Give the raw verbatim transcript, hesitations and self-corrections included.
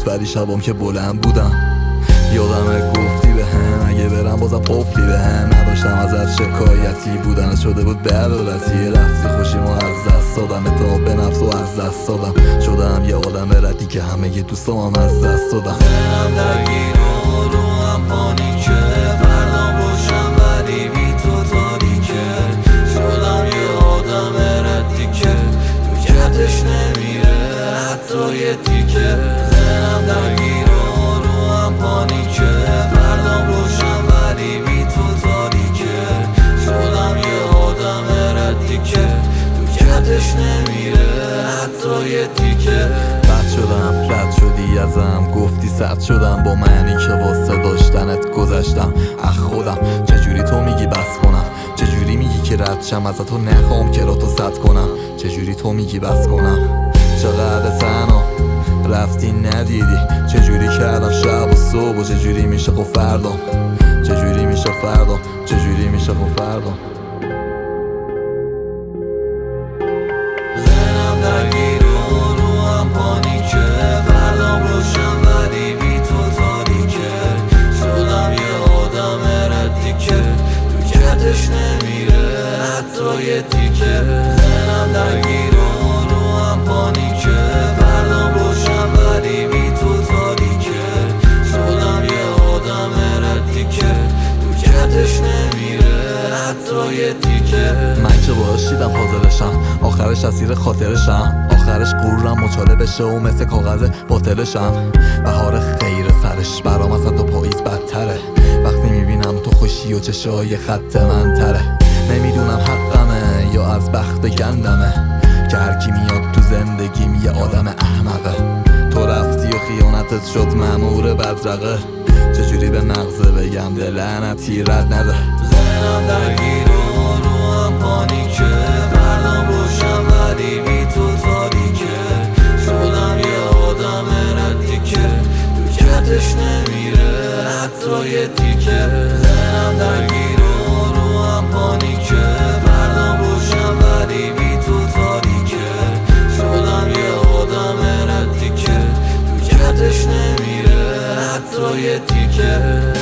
ولی شبام که بلند بودم. یادمه گفتی به هم اگه برم بازم قفلی به هم نداشتم ازت شکایتی، بودن شده بود بدولتی. رفتی خوشیمو از دست دادم، اعتماد به نفس و از دست دادم. شدم یه آدم ردی که همه یه دوستام هم از دست دادم. ذهنم درگیر و رو هم پانیکه، فردام روشن ولی بی تو تاریکه. شدم یه آدم ردی که تو کتش نمیره حتی یه تیکه. ذهنم درگیر و رو هم پانیکه، فردام روشن ولی بی تو تاریکه. شدم یه آدم ردی که تو کتش نمیره حتی یه تیکه. بد شدم رد شدی ازم، گفتی سرد شدم با منی که واسه داشتنت گذشتم اخ خودم. چجوری تو میگی بس کنم، چجوری میگی که رد شم ازتو نخوام که را تو صد کنم. چجوری تو میگی بس کنم، چقدر تنها رفتی ندیدی. چجوری کردم شب و صبح و چجوری میشه خب فردا، چجوری میشه فردا، چجوری میشه خب فردا. ذهنم درگیر و رو هم پانیکه، فردام روشن ولی بی تو تاریکه. شدم یه آدم ردی که تو کتش نمیره حتی یه تیکه. ذهنم درگیر و رو هم پانیکه، فردام روشن ولی بی تو تاریکه. شدم یه آدم ردی که تو کتش نمیره حتی یه تیکه. من که باش دیدم حاضرشم، آخرش اسیر خاطرشم. آخرش غرورم مچاله بشه و مثل کاغذ باطلشم. بهار خیر سرش برام اصلا تو پاییز بدتره. وقتی میبینم تو خوشی و چشای خط من تره. نمیدونم حقمه یا از بخت گندمه که هرکی میاد تو زندگیم یه آدم احمقه. تو رفتی و خیانتت شد مأمور بدرقه. چجوری به مغزه بگم دل لعنتی رد نده. ذهنم درگیر و رو هم پانیکه، فردام روشن ولی بی تو تاریکه. شدم یه آدم ردی که تو کتش نمیره حتی یه تیکه. ذهنم درگیر و رو هم پانیکه، فردام روشن ولی بی تو تاریکه. شدم یه آدم ردی که تو کتش نمیره حتی یه تیکه.